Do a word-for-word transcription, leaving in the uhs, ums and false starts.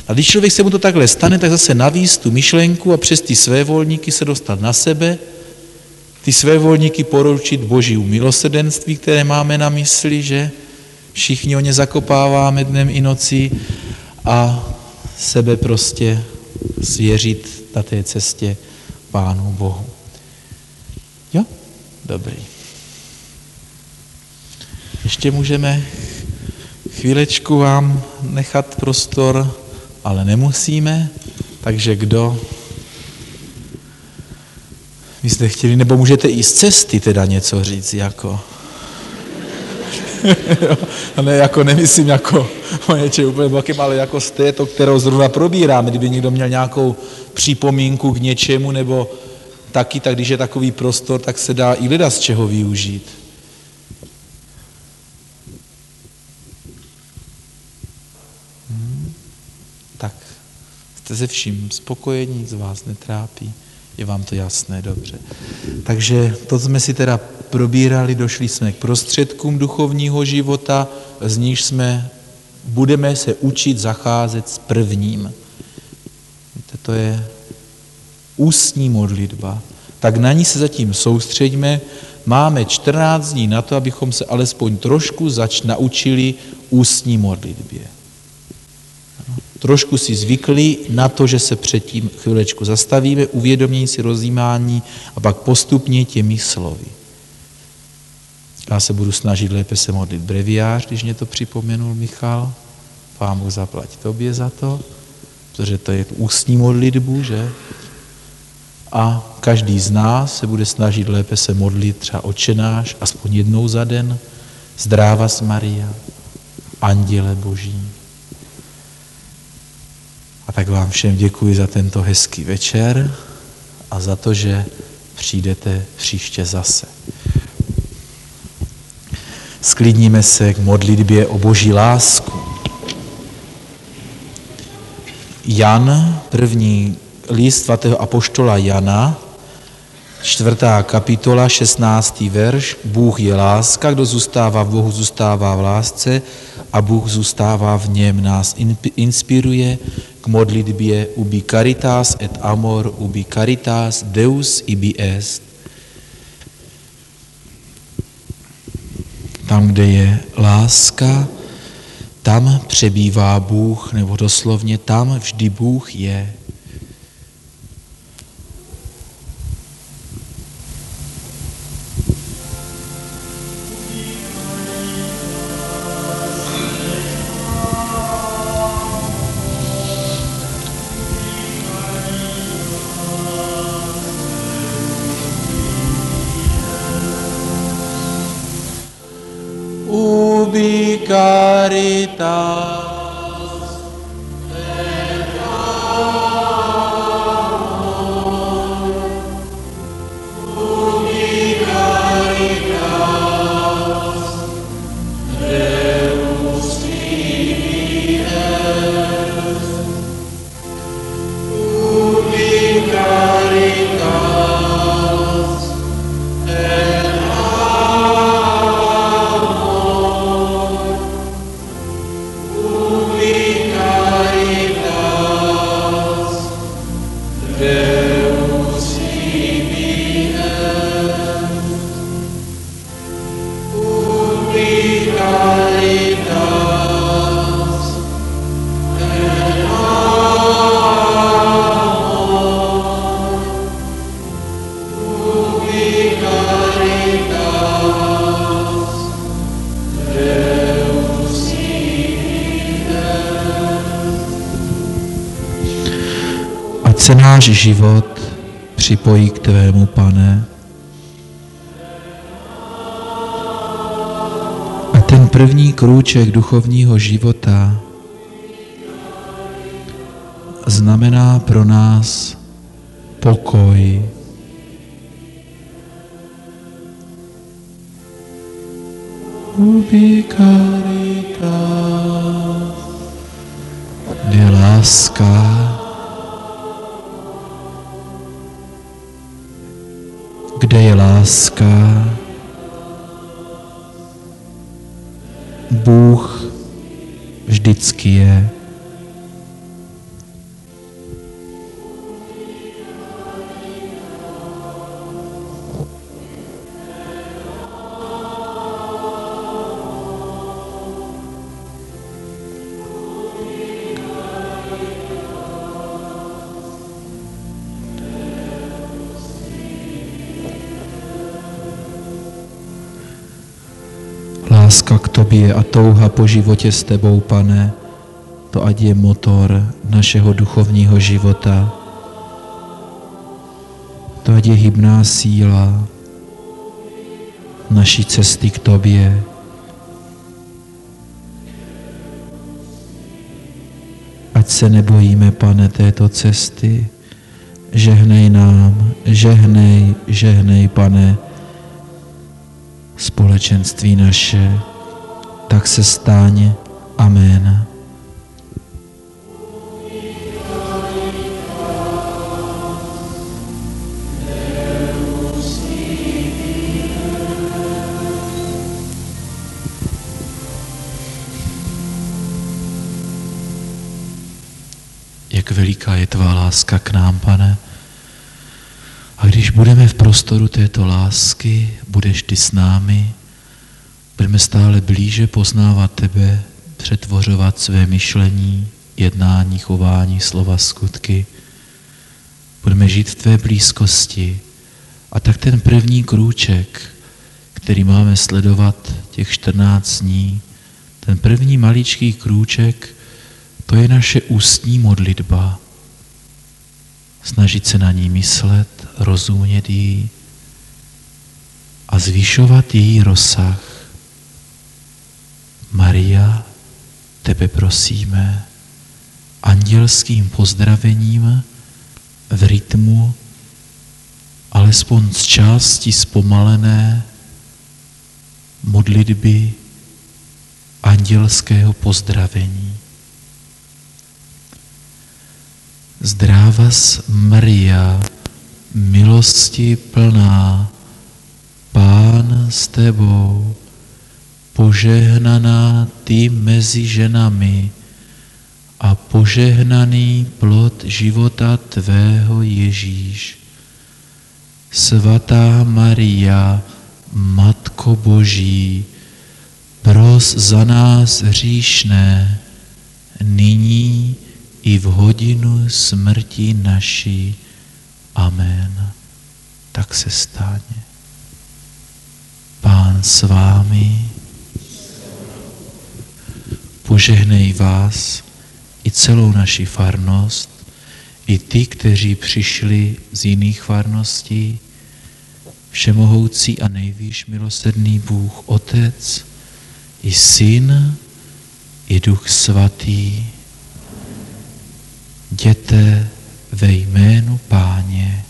A když člověk se mu to takhle stane, tak zase navíc tu myšlenku a přes ty svévolníky se dostat na sebe, ty svévolníky poručit Božímu milosrdenství, které máme na mysli, že všichni o ně zakopáváme dnem i nocí a sebe prostě svěřit na té cestě Pánu Bohu. Jo? Dobrý. Ještě můžeme chvílečku vám nechat prostor, ale nemusíme, takže kdo? Vy jste chtěli, nebo můžete i z cesty teda něco říct, jako... ne, jako nemyslím jako o něčem úplně velkým, ale jako z této, kterou zrovna probíráme. Kdyby někdo měl nějakou připomínku k něčemu, nebo taky, tak když je takový prostor, tak se dá i leda z čeho využít. Hmm. Tak, jste se vším spokojení, nic vás netrápí. Je vám to jasné, dobře. Takže to jsme si teda probírali, došli jsme k prostředkům duchovního života, z níž jsme, budeme se učit zacházet s prvním. Víte, to je ústní modlitba. Tak na ní se zatím soustřeďme. Máme čtrnáct dní na to, abychom se alespoň trošku zač naučili ústní modlitbě. Trošku si zvykli na to, že se předtím chvilečku zastavíme, uvědomění si rozjímání a pak postupně těmi slovy. Já se budu snažit lépe se modlit breviář, když mě to připomenul Michal. Pán Bůh zaplať tobě za to, protože to je ústní modlitbu, že? A každý z nás se bude snažit lépe se modlit třeba Otčenáš, aspoň jednou za den. Zdráva Maria, Anděle Boží. A tak vám všem děkuji za tento hezký večer a za to, že přijdete příště zase. Sklidníme se k modlitbě o Boží lásku. Jan, první list svatého apoštola Jana, čtvrtá kapitola, šestnáctý verš. Bůh je láska, kdo zůstává v Bohu, zůstává v lásce a Bůh zůstává v něm. Nás inspiruje k modlitbě ubi caritas et amor, ubi caritas Deus ibi est. Tam, kde je láska, tam přebývá Bůh, nebo doslovně tam vždy Bůh je. Ubi caritas et amor, ubi caritas Deus ibi est, ubi caritas et se náš život připojí k tvému, Pane. A ten první krůček duchovního života znamená pro nás pokoj. Ubi caritas, je láska. Kde je láska, Bůh vždycky je. láska k tobě a touha po životě s tebou, Pane, to ať je motor našeho duchovního života. To ať je hybná síla naší cesty k tobě. Ať se nebojíme, Pane, této cesty. Žehnej nám, žehnej, žehnej, Pane, společenství naše. Tak se stáň. Amen. Jak veliká je tvá láska k nám, Pane. A když budeme v prostoru této lásky, budeš ty s námi, budeme stále blíže poznávat tebe, přetvořovat své myšlení, jednání, chování, slova, skutky. Budeme žít v tvé blízkosti. A tak ten první krůček, který máme sledovat těch čtrnáct dní, ten první maličký krůček, to je naše ústní modlitba. Snažit se na ní myslet, rozumět ji a zvyšovat její rozsah. Maria, tebe prosíme andělským pozdravením v rytmu alespoň z části zpomalené modlitby andělského pozdravení. Zdravas Maria, milosti plná, Pán s tebou, požehnaná ty mezi ženami a požehnaný plod života tvého Ježíš. Svatá Maria, Matko Boží, pros za nás hříšné, nyní i v hodinu smrti naší. Amen. Tak se stane. Pán s vámi, požehnej vás i celou naši farnost, i ty, kteří přišli z jiných farností, všemohoucí a nejvýš milosrdný Bůh, Otec, i Syn, i Duch Svatý, jděte ve jménu Páně.